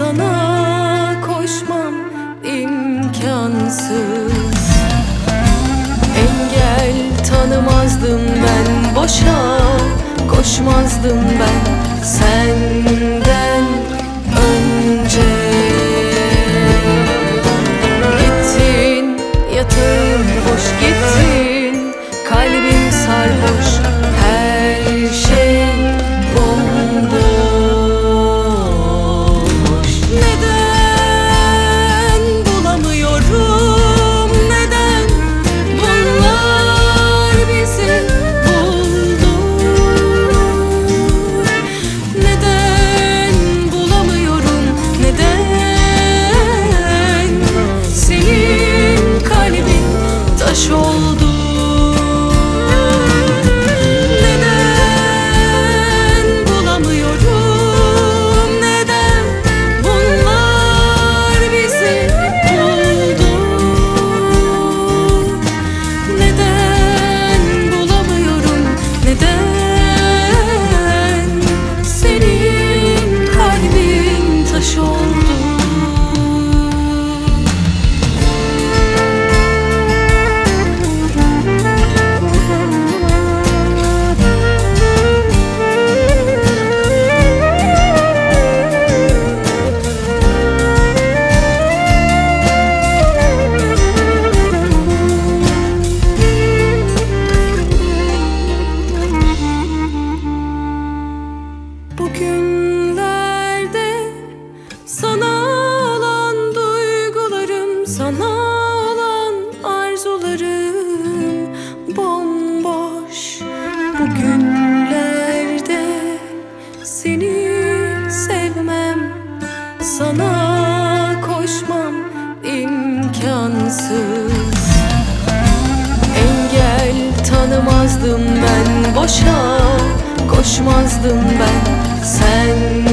Sana koşmam imkansız. Engel tanımazdım ben, boşa koşmazdım ben senden önce. Gittin, yatağım boş, gittin, kalbim sarhoş, her şey bomboş. Neden bulamıyorum, neden bunlar bizi buldu? Neden bulamıyorum, neden senin kalbin taş oldu? Bugünlerde sana olan duygularım, sana olan arzularım bomboş. Bugünlerde seni sevmem, sana koşmam imkansız. Engel tanımazdım ben, boşa koşmazdım ben sen